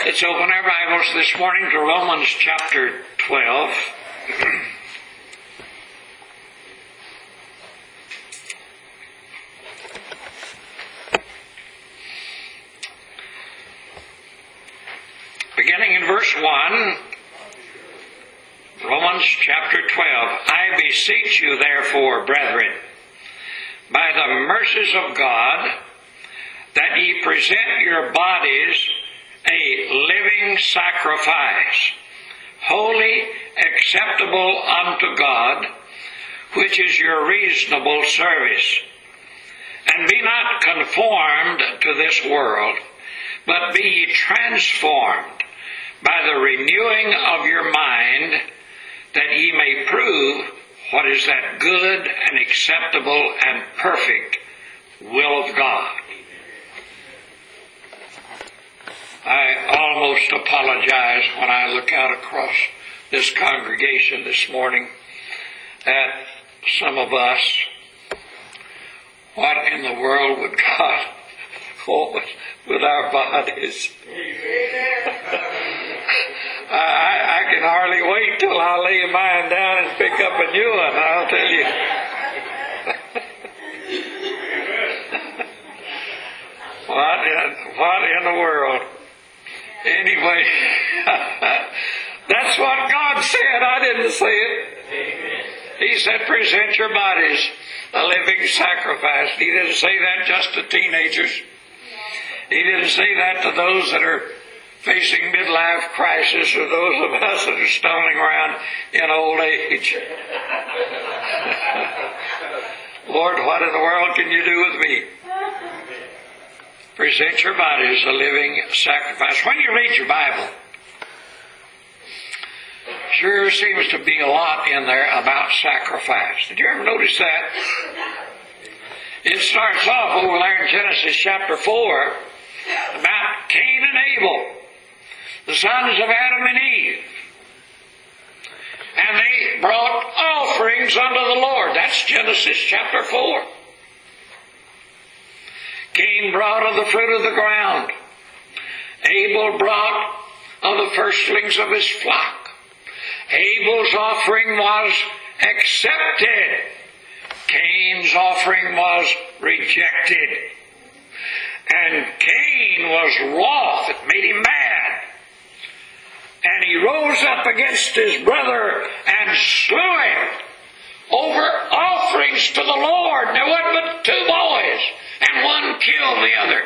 Let's open our Bibles this morning to Romans chapter 12. Beginning in verse 1, Romans chapter 12. I beseech you, therefore, brethren, by the mercies of God, that ye present your bodies a living sacrifice, holy, acceptable unto God, which is your reasonable service. And be not conformed to this world, but be ye transformed by the renewing of your mind, that ye may prove what is that good and acceptable and perfect will of God. I almost apologize when I look out across this congregation this morning at some of us. What in the world would God want with our bodies? I can hardly wait till I lay mine down and pick up a new one, I'll tell you. What in the world? Anyway, that's what God said. I didn't say it. He said, present your bodies a living sacrifice. He didn't say that just to teenagers. He didn't say that to those that are facing midlife crisis or those of us that are stumbling around in old age. Lord, what in the world can you do with me? Present your bodies a living sacrifice. When you read your Bible, sure seems to be a lot in there about sacrifice. Did you ever notice that? It starts off over there in Genesis chapter 4 about Cain and Abel, the sons of Adam and Eve. And they brought offerings unto the Lord. That's Genesis chapter 4. Cain brought of the fruit of the ground. Abel brought of the firstlings of his flock. Abel's offering was accepted. Cain's offering was rejected. And Cain was wroth. It made him mad. And he rose up against his brother and slew him over offerings to the Lord. There wasn't but two boys, and one killed the other.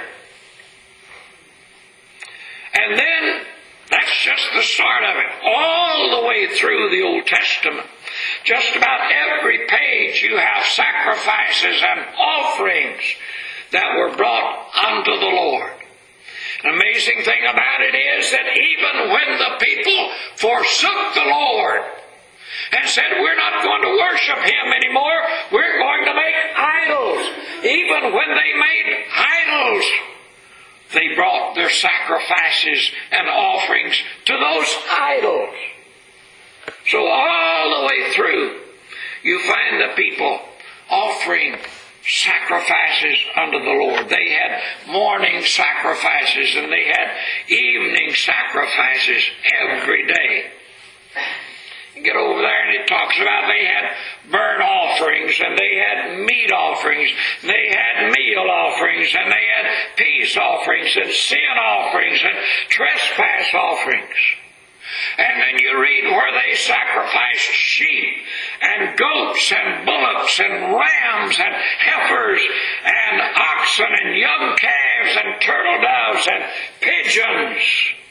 And then, that's just the start of it. All the way through the Old Testament, just about every page you have sacrifices and offerings that were brought unto the Lord. An amazing thing about it is that even when the people forsook the Lord and said, we're not going to worship Him anymore, we're going to make idols. Even when they made idols, they brought their sacrifices and offerings to those idols. So all the way through, you find the people offering sacrifices unto the Lord. They had morning sacrifices and they had evening sacrifices every day. You get over there and it talks about they had burnt offerings and they had meat offerings, they had meal offerings and they had peace offerings and sin offerings and trespass offerings. And then you read where they sacrificed sheep and goats and bullocks and rams and heifers and oxen and young calves and turtle doves and pigeons.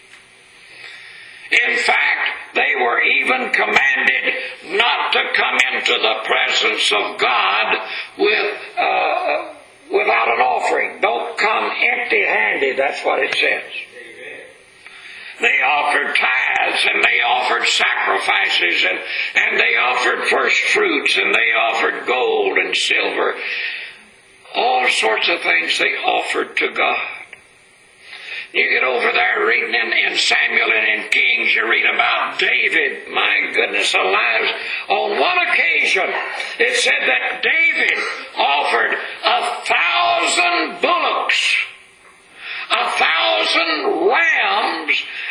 In fact, they were even commanded not to come into the presence of God without an offering. Don't come empty-handed, that's what it says. They offered tithes and they offered sacrifices and they offered first fruits and they offered gold and silver. All sorts of things they offered to God. You get over there reading in Samuel and in Kings, you read about David. My goodness alive. On one occasion, it said that David offered 1,000 bullocks, 1,000 rams,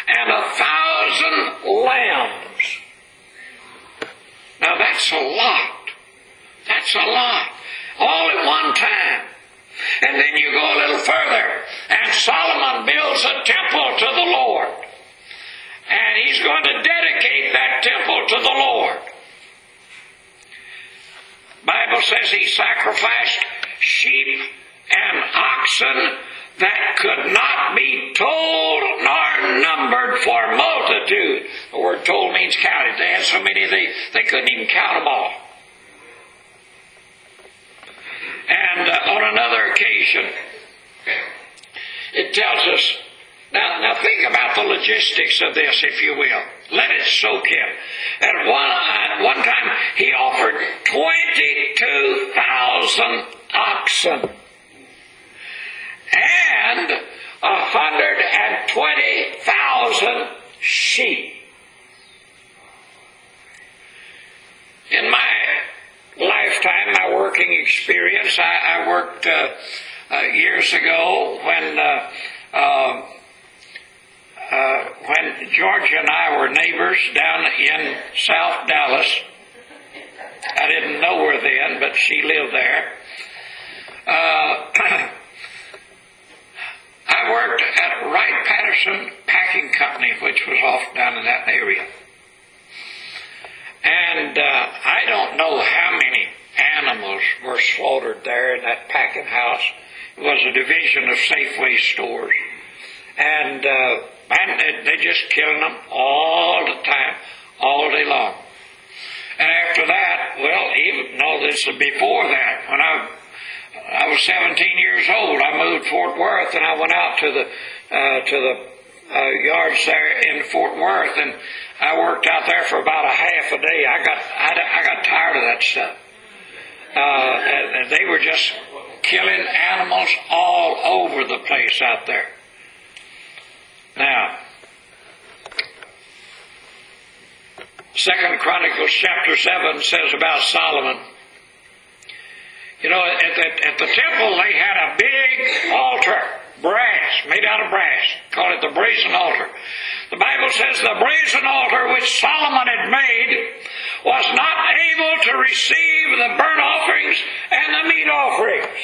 That's a lot. All at one time. And then you go a little further, and Solomon builds a temple to the Lord. And he's going to dedicate that temple to the Lord. Bible says he sacrificed sheep and oxen that could not be told nor numbered for multitude. The word told means counted. They had so many they couldn't even count them all. And on another occasion, it tells us, now think about the logistics of this, if you will. Let it soak in. At one time, he offered 22,000 oxen and 120,000 sheep. In my lifetime, my working experience, I worked years ago when Georgia and I were neighbors down in South Dallas. I didn't know her then, but she lived there. I worked at Wright-Patterson Packing Company, which was off down in that area. And I don't know how many animals were slaughtered there in that packing house. It was a division of Safeway stores. And they just killing them all the time, all day long. And after that, well, even though this was before that, when I was 17 years old, I moved to Fort Worth, and I went out to the yards there in Fort Worth, and I worked out there for about a half a day. I got tired of that stuff. And they were just killing animals all over the place out there. Now, 2 Chronicles chapter 7 says about Solomon, you know, at the temple they had a big altar, brass, made out of brass. Call it the brazen altar. The Bible says the brazen altar which Solomon had made was not able to receive the burnt offerings and the meat offerings.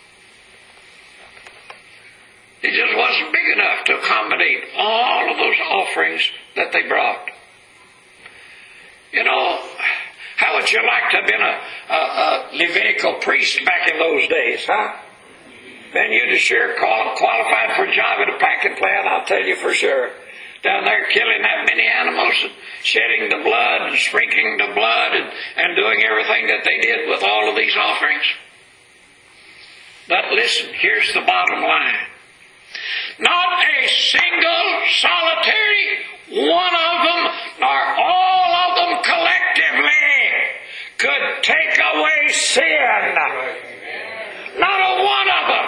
It just wasn't big enough to accommodate all of those offerings that they brought. You know, how would you like to have been a Levitical priest back in those days, huh? Then you'd have sure qualified for a job at a packing plant, I'll tell you for sure. Down there killing that many animals and shedding the blood and sprinkling the blood and doing everything that they did with all of these offerings. But listen, here's the bottom line. Not a single solitary one of them, nor all of them collectively, could take away sin. Not a one of them.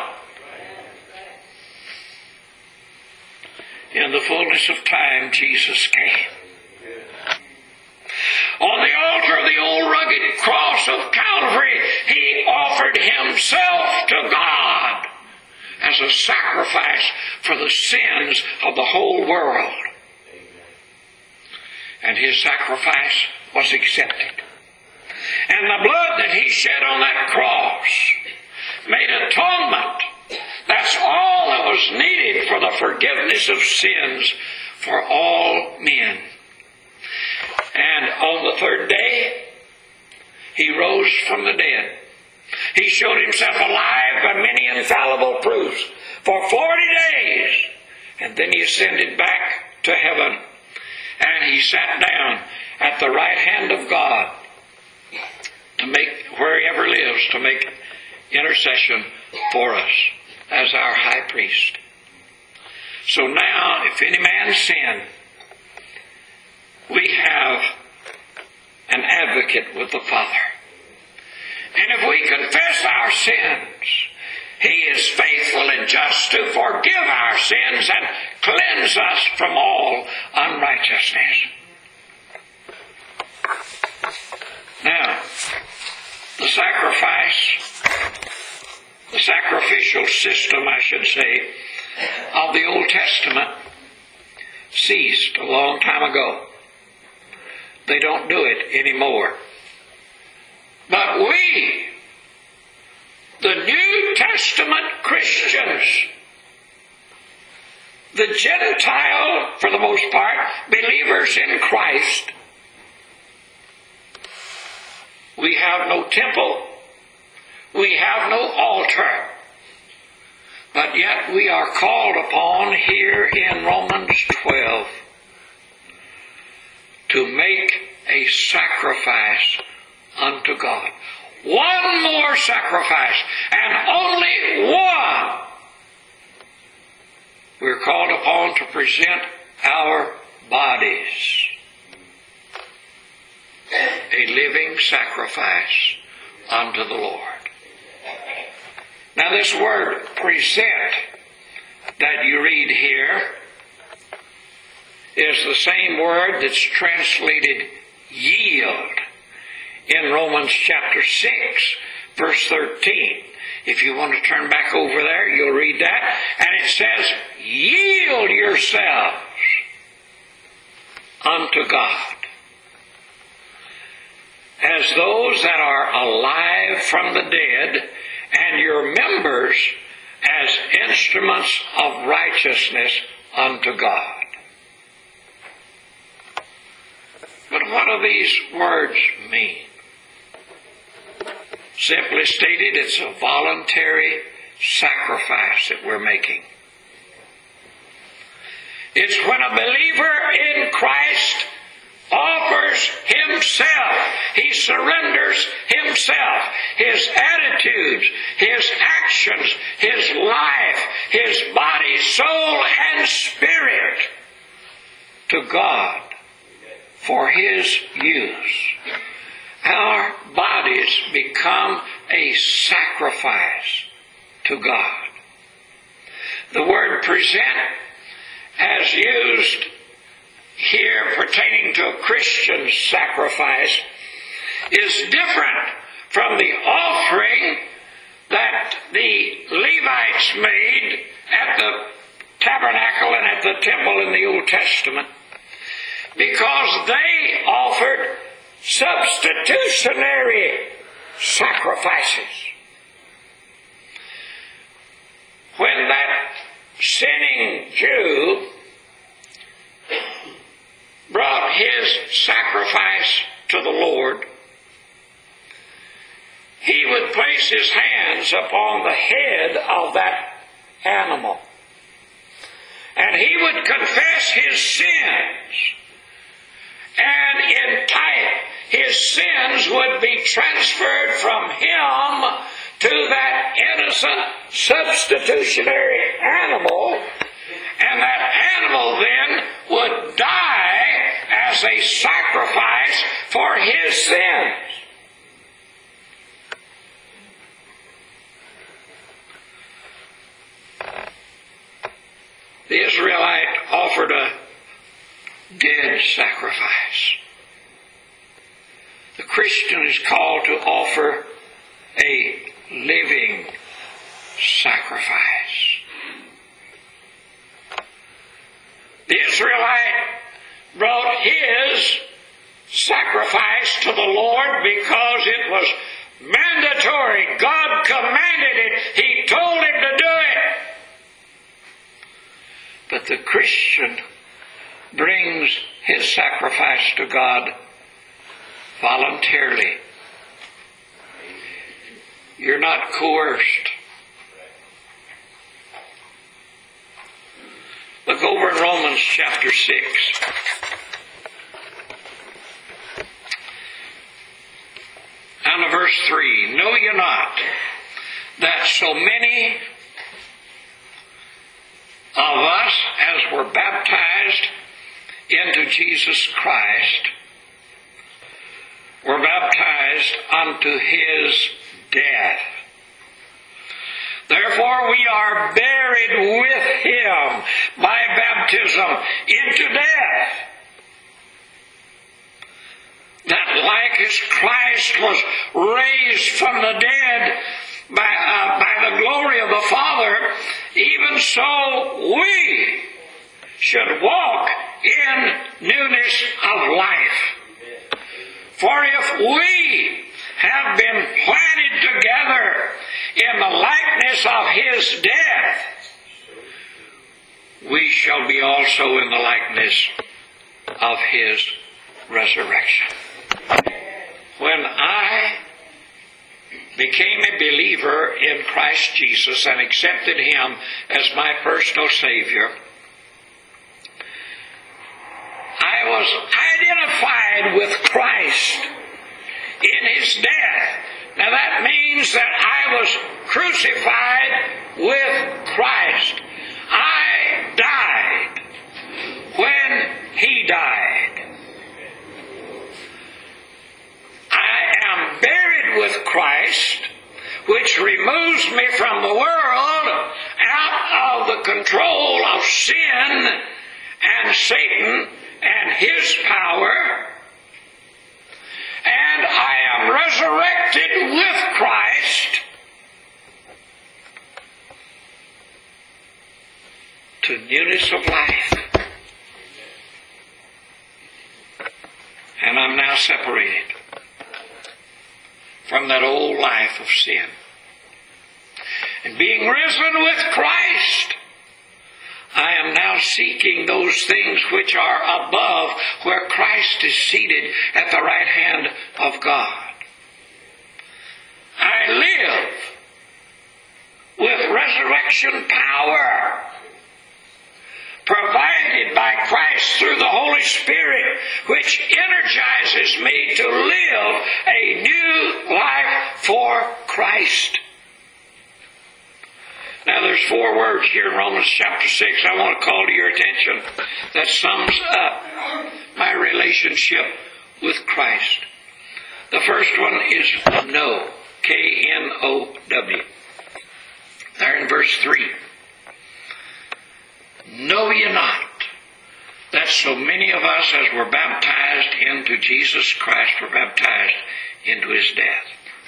In the fullness of time, Jesus came. On the altar of the old rugged cross of Calvary, He offered Himself to God as a sacrifice for the sins of the whole world. And His sacrifice was accepted. And the blood that He shed on that cross made atonement. That's all that was needed for the forgiveness of sins for all men. And on the third day, He rose from the dead. He showed Himself alive by many infallible proofs for 40 days. And then He ascended back to heaven. And He sat down at the right hand of God to make, where He ever lives, to make intercession for us as our high priest. So now, if any man sin, we have an advocate with the Father. And if we confess our sins, He is faithful and just to forgive our sins and cleanse us from all unrighteousness. Now, the sacrificial system, I should say, of the Old Testament ceased a long time ago. They don't do it anymore. But we, the New Testament Christians, the Gentile, for the most part, believers in Christ, we have no temple, we have no altar, but yet we are called upon here in Romans 12 to make a sacrifice unto God. One more sacrifice, and only one. We're called upon to present our bodies a living sacrifice unto the Lord. Now this word present that you read here is the same word that's translated yield in Romans chapter 6, verse 13. If you want to turn back over there, you'll read that. And it says, yield yourselves unto God as those that are alive from the dead, and your members as instruments of righteousness unto God. But what do these words mean? Simply stated, it's a voluntary sacrifice that we're making. It's when a believer in Christ offers himself. He surrenders himself, his attitudes, his actions, his life, his body, soul, and spirit to God for his use. Our bodies become a sacrifice to God. The word present, as used here pertaining to a Christian sacrifice, is different from the offering that the Levites made at the tabernacle and at the temple in the Old Testament, because they offered substitutionary sacrifices. When that sinning Jew brought his sacrifice to the Lord, he would place his hands upon the head of that animal, and he would confess his sins, and in time his sins would be transferred from him to that innocent substitutionary animal, and that animal then would die as a sacrifice for his sins. The Israelite offered a dead sacrifice. The Christian is called to offer a living sacrifice. The Israelite brought his sacrifice to the Lord because it was mandatory. God commanded it. He told him to do it. But the Christian brings his sacrifice to God voluntarily. You're not coerced. Look over in Romans chapter 6. And verse 3. Know ye not that so many of us as were baptized into Jesus Christ were baptized unto his death? Therefore we are buried with him by baptism into death, that like as Christ was raised from the dead by the glory of the Father, even so we should walk in newness of life. For if we have in the likeness of his death, we shall be also in the likeness of his resurrection. When I became a believer in Christ Jesus and accepted him as my personal Savior, I was identified with Christ in his death. Now that means that I was crucified with Christ. I died when he died. I am buried with Christ, which removes me from the world, out of the control of sin and Satan and his power. And I am resurrected with Christ to newness of life. And I'm now separated from that old life of sin. And being risen with Christ, I am now seeking those things which are above, where Christ is seated at the right hand of God. I live with resurrection power, provided by Christ through the Holy Spirit, which energizes me to live a new life for Christ. Now there's 4 words here in Romans chapter 6 I want to call to your attention that sums up my relationship with Christ. The first one is know, K-N-O-W. There in verse 3. Know ye not that so many of us as were baptized into Jesus Christ were baptized into his death.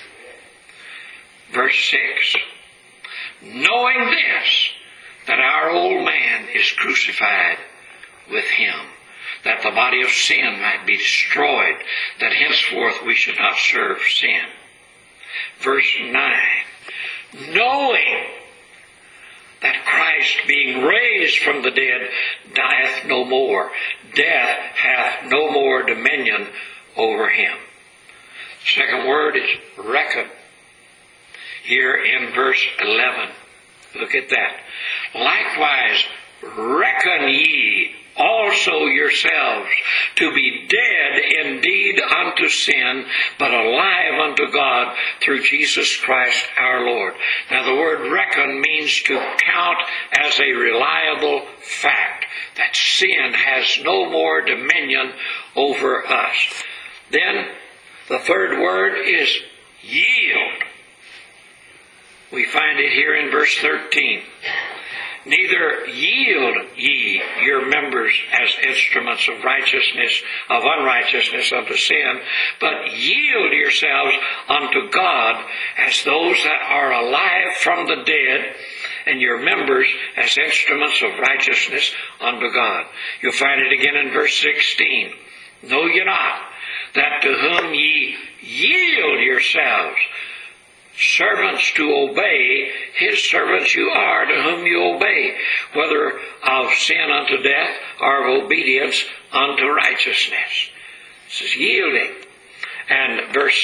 Verse 6. Knowing this, that our old man is crucified with him, that the body of sin might be destroyed, that henceforth we should not serve sin. Verse 9. Knowing that Christ, being raised from the dead, dieth no more. Death hath no more dominion over him. The second word is reckon. Here in verse 11. Look at that. Likewise, reckon ye also yourselves to be dead indeed unto sin, but alive unto God through Jesus Christ our Lord. Now the word reckon means to count as a reliable fact, that sin has no more dominion over us. Then the third word is yield. We find it here in verse 13. Neither yield ye your members as instruments of righteousness, of unrighteousness unto sin, but yield yourselves unto God as those that are alive from the dead, and your members as instruments of righteousness unto God. You'll find it again in verse 16. Know ye not that to whom ye yield yourselves, servants to obey, his servants you are to whom you obey, whether of sin unto death or of obedience unto righteousness. This is yielding. And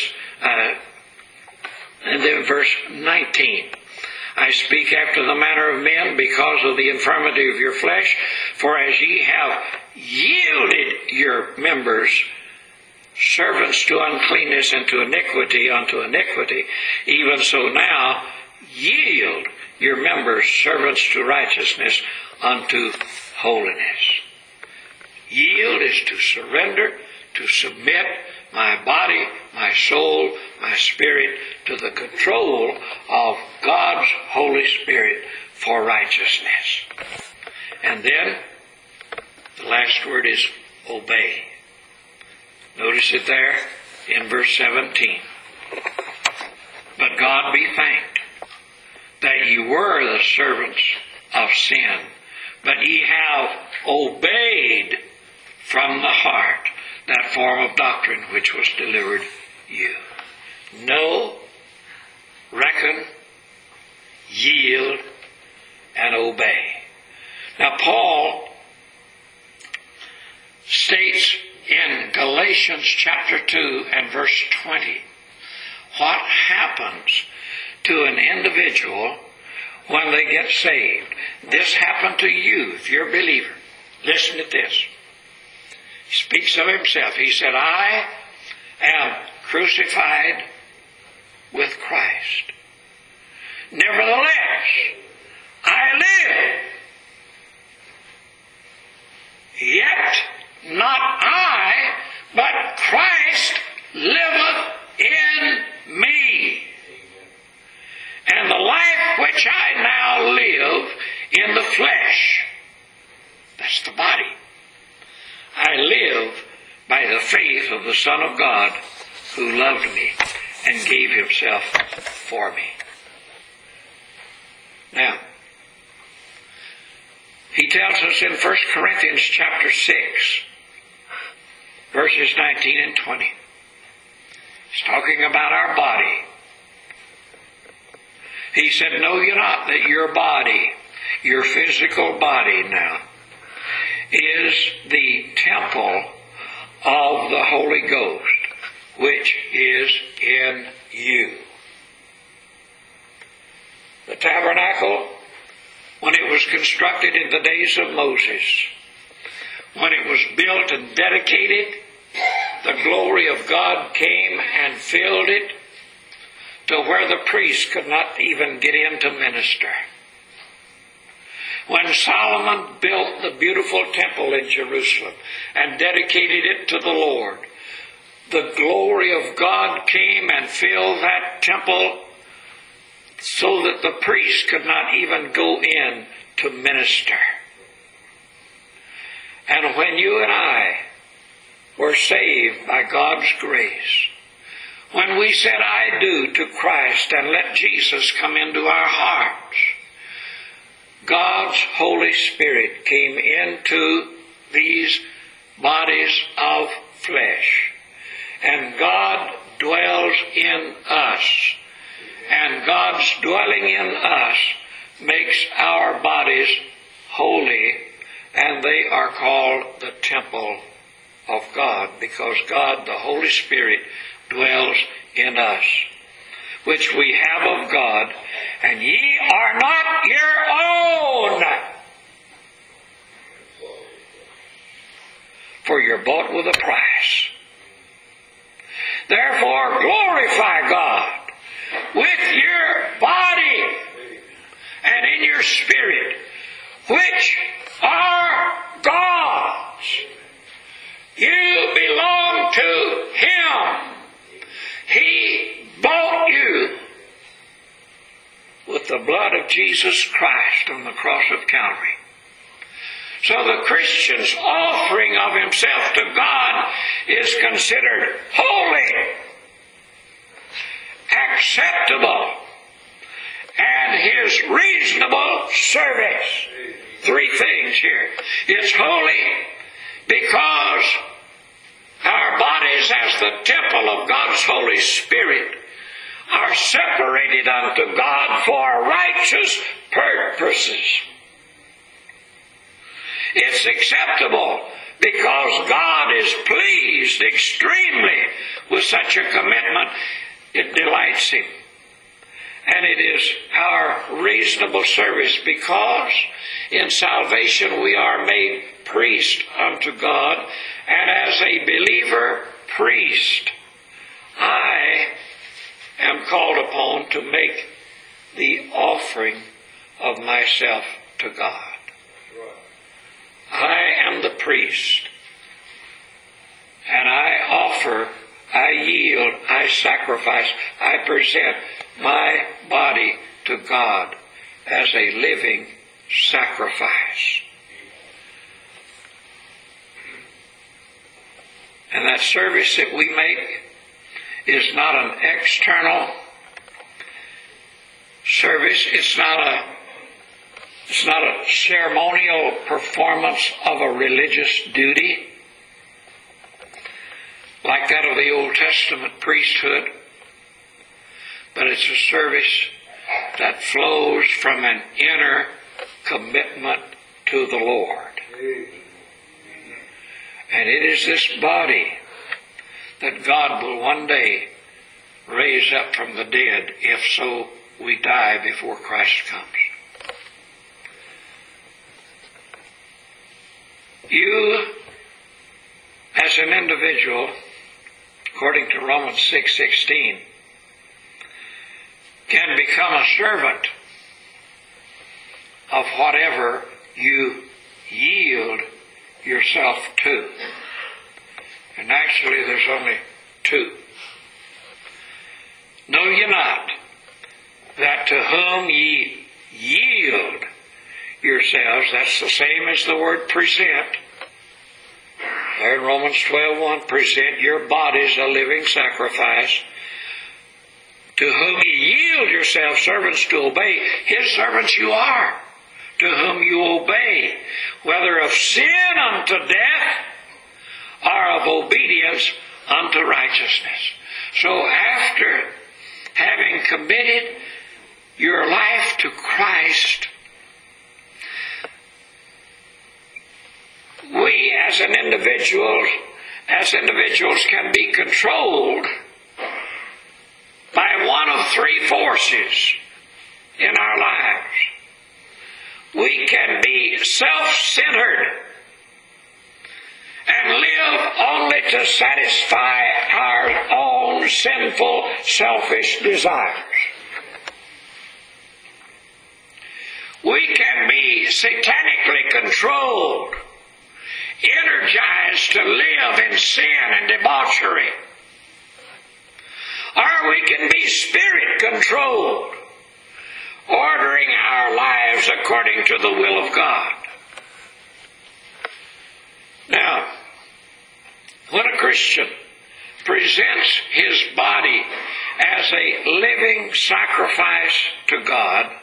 then verse 19. I speak after the manner of men because of the infirmity of your flesh, for as ye have yielded your members servants to uncleanness and to iniquity unto iniquity, even so now yield your members servants to righteousness unto holiness. Yield is to surrender, to submit my body, my soul, my spirit to the control of God's Holy Spirit for righteousness. And then the last word is obey. Notice it there in verse 17. But God be thanked that ye were the servants of sin, but ye have obeyed from the heart that form of doctrine which was delivered you. Know, reckon, yield, and obey. Now, Paul states in Galatians chapter 2 and verse 20, what happens to an individual when they get saved. This happened to you if you're a believer. Listen to this. He speaks of himself. He said, I am crucified with Christ. Nevertheless, I live. Yet not I, but Christ liveth in me. And the life which I now live in the flesh, that's the body, I live by the faith of the Son of God who loved me and gave himself for me. Now, he tells us in 1 Corinthians chapter 6, verses 19 and 20. He's talking about our body. He said, know you not that your body, your physical body now, is the temple of the Holy Ghost, which is in you. The tabernacle, when it was constructed in the days of Moses, when it was built and dedicated, the glory of God came and filled it to where the priest could not even get in to minister. When Solomon built the beautiful temple in Jerusalem and dedicated it to the Lord, the glory of God came and filled that temple so that the priest could not even go in to minister. And when you and I were saved by God's grace, when we said, I do to Christ and let Jesus come into our hearts, God's Holy Spirit came into these bodies of flesh. And God dwells in us. And God's dwelling in us makes our bodies holy, and they are called the temple of God, because God, the Holy Spirit, dwells in us, which we have of God, and ye are not your own, for you're bought with a price. Therefore glorify God with your body and in your spirit, which are God's. You belong to Him. He bought you with the blood of Jesus Christ on the cross of Calvary. So the Christian's offering of himself to God is considered holy, acceptable, and his reasonable service. Three things here. It's holy because our bodies, as the temple of God's Holy Spirit, are separated unto God for righteous purposes. It's acceptable because God is pleased extremely with such a commitment. It delights Him. And it is our reasonable service because in salvation we are made priest unto God, and as a believer priest, I am called upon to make the offering of myself to God. I am the priest, and I offer, I yield, I sacrifice, I present my body to God as a living sacrifice. And that service that we make is not an external service. It's not a ceremonial performance of a religious duty like that of the Old Testament priesthood, but it's a service that flows from an inner commitment to the Lord. And it is this body that God will one day raise up from the dead, if so we die before Christ comes. You, as an individual, according to Romans 6:16, can become a servant of whatever you yield yourself to. And actually there's only two. Know ye not that to whom ye yield yourselves, that's the same as the word present. There in Romans 12:1, present your bodies a living sacrifice. To whom ye yield yourselves servants to obey, his servants you are, to whom you obey, whether of sin unto death or of obedience unto righteousness. So after having committed your life to Christ, we as individuals can be controlled by one of three forces in our lives. We can be self-centered and live only to satisfy our own sinful, selfish desires. We can be satanically controlled, energized to live in sin and debauchery. Or we can be spirit-controlled, ordering our lives according to the will of God. Now, when a Christian presents his body as a living sacrifice to God,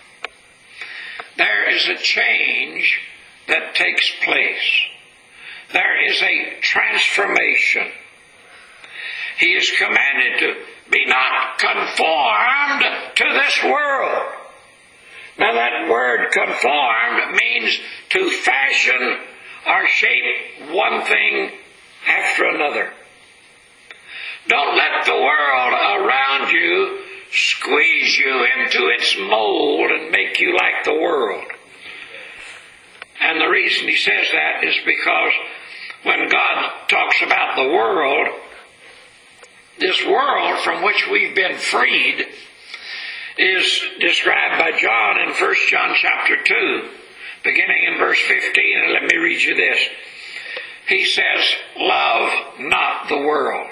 there is a change that takes place. There is a transformation. He is commanded to be not conformed to this world. Now that word conformed means to fashion or shape one thing after another. Don't let the world around you squeeze you into its mold and make you like the world. And the reason he says that is because when God talks about the world, this world from which we've been freed is described by John in 1 John chapter 2, beginning in verse 15, and let me read you this. He says, love not the world,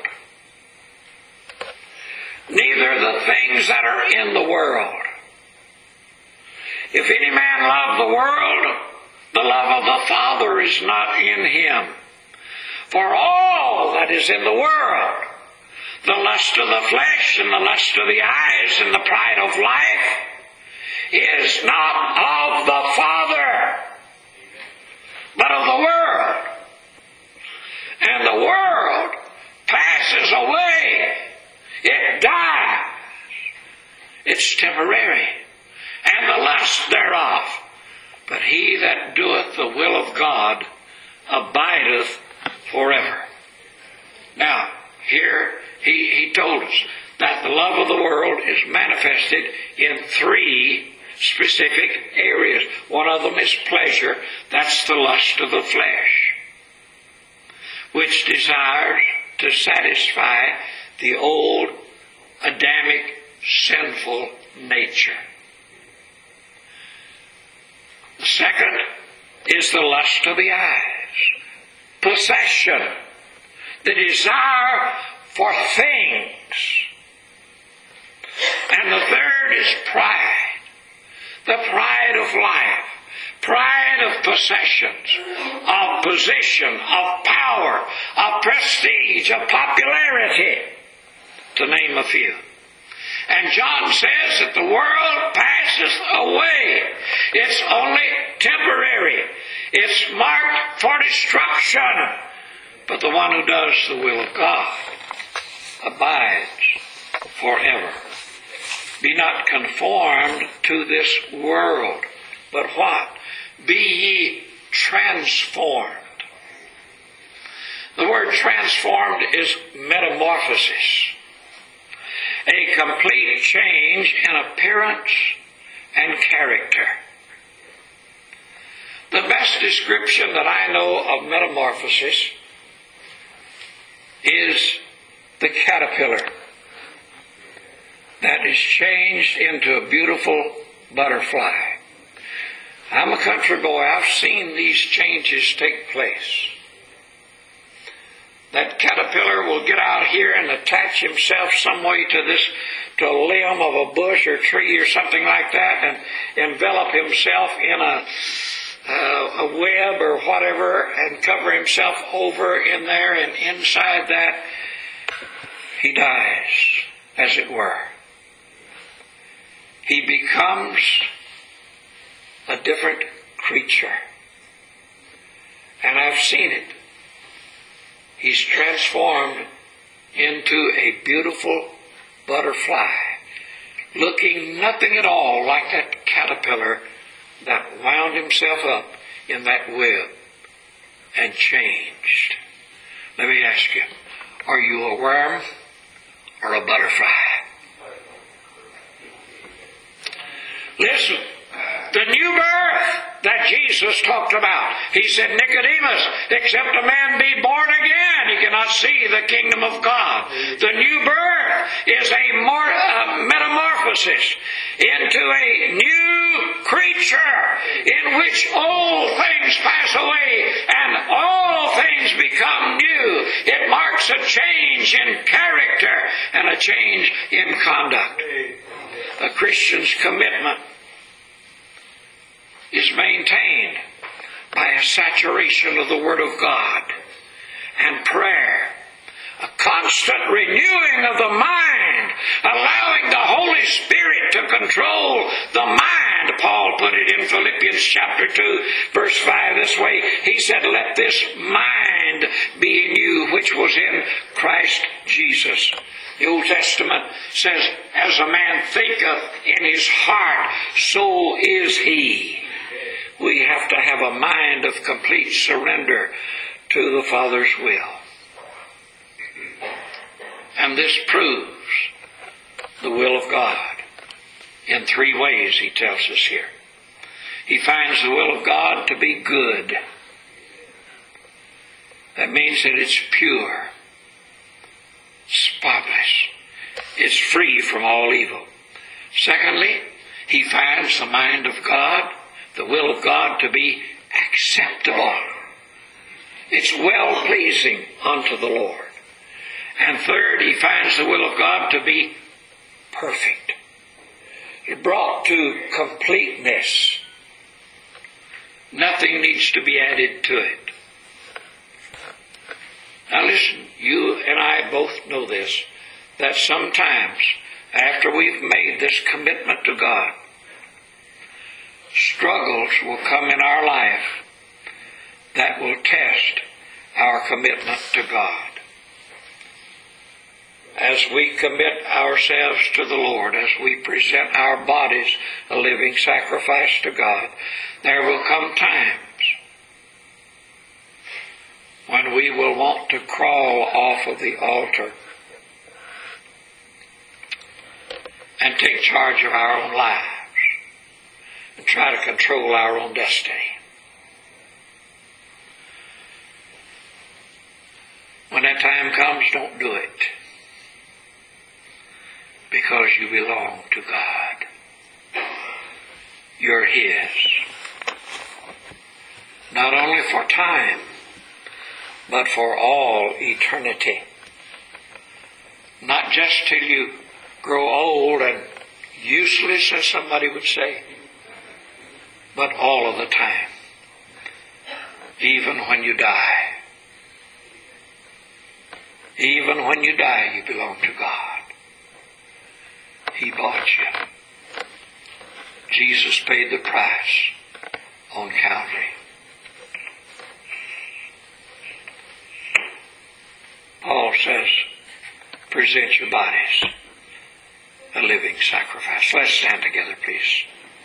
neither the things that are in the world. If any man love the world, the love of the Father is not in him. For all that is in the world, the lust of the flesh and the lust of the eyes and the pride of life, is not of the Father, but of the world. And the world passes away. It dies. It's temporary. And the lust thereof. But he that doeth the will of God abideth forever. Now, here he told us that the love of the world is manifested in three specific areas. One of them is pleasure. That's the lust of the flesh, which desires to satisfy the old Adamic sinful nature. The second is the lust of the eyes, possession, the desire for things. And the third is pride, the pride of life, pride of possessions, of position, of power, of prestige, of popularity, to name a few. And John says that the world passes away. It's only temporary. It's marked for destruction. But the one who does the will of God abides forever. Be not conformed to this world, but what? Be ye transformed. The word transformed is metamorphosis. A complete change in appearance and character. The best description that I know of metamorphosis is the caterpillar that is changed into a beautiful butterfly. I'm a country boy. I've seen these changes take place. That caterpillar will get out here and attach himself some way to a limb of a bush or tree or something like that, and envelop himself in a web or whatever, and cover himself over in there, and inside that he dies, as it were. He becomes a different creature. And I've seen it. He's transformed into a beautiful butterfly, looking nothing at all like that caterpillar that wound himself up in that web and changed. Let me ask you, are you a worm or a butterfly? Listen, the new birth that Jesus talked about. He said, Nicodemus, except a man be born again, he cannot see the kingdom of God. The new birth is a metamorphosis into a new creature in which old things pass away and all things become new. It marks a change in character and a change in conduct. A Christian's commitment is maintained by a saturation of the Word of God and prayer, a constant renewing of the mind, allowing the Holy Spirit to control the mind. Paul put it in Philippians chapter 2, verse 5 this way. He said, let this mind be in you, which was in Christ Jesus. The Old Testament says, as a man thinketh in his heart, so is he. We have to have a mind of complete surrender to the Father's will. And this proves the will of God in three ways, he tells us here. He finds the will of God to be good. That means that it's pure, spotless. It's free from all evil. Secondly, he finds the mind of God, the will of God, to be acceptable. It's well-pleasing unto the Lord. And third, he finds the will of God to be perfect. It's brought to completeness. Nothing needs to be added to it. Now listen, you and I both know this, that sometimes after we've made this commitment to God, struggles will come in our life that will test our commitment to God. As we commit ourselves to the Lord, as we present our bodies a living sacrifice to God, there will come times when we will want to crawl off of the altar and take charge of our own lives and try to control our own destiny. When that time comes, don't do it, because you belong to God. You're His. Not only for time, but for all eternity. Not just till you grow old and useless, as somebody would say, but all of the time. Even when you die. Even when you die, you belong to God. He bought you. Jesus paid the price on Calvary. Paul says, present your bodies a living sacrifice. Let's stand together, please.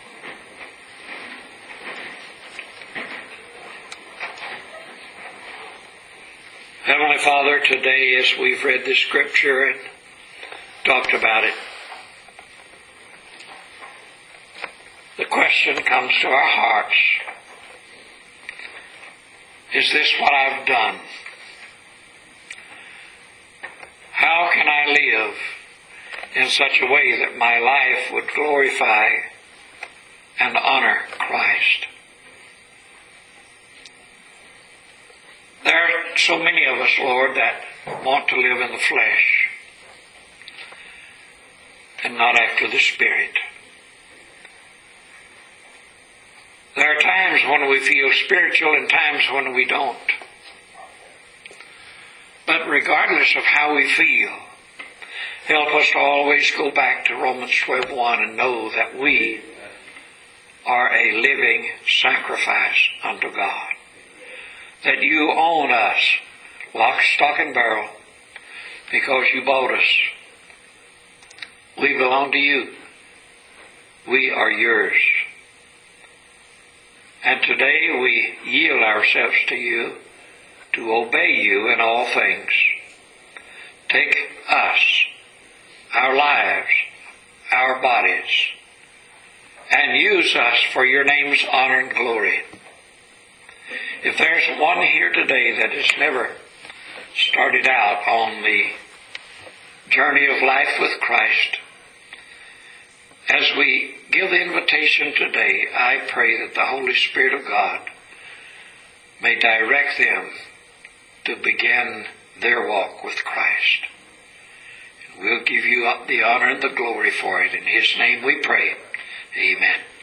Heavenly Father, today as we've read this scripture and talked about it, the question comes to our hearts. Is this what I've done? How can I live in such a way that my life would glorify and honor Christ? There are so many of us, Lord, that want to live in the flesh and not after the Spirit. There are times when we feel spiritual and times when we don't. But regardless of how we feel, help us to always go back to Romans 12:1 and know that we are a living sacrifice unto God. That you own us, lock, stock, and barrel, because you bought us. We belong to you. We are yours. And today we yield ourselves to you to obey you in all things. Take us, our lives, our bodies, and use us for your name's honor and glory. If there's one here today that has never started out on the journey of life with Christ, as we give the invitation today, I pray that the Holy Spirit of God may direct them to begin their walk with Christ. And we'll give you the honor and the glory for it. In His name we pray. Amen.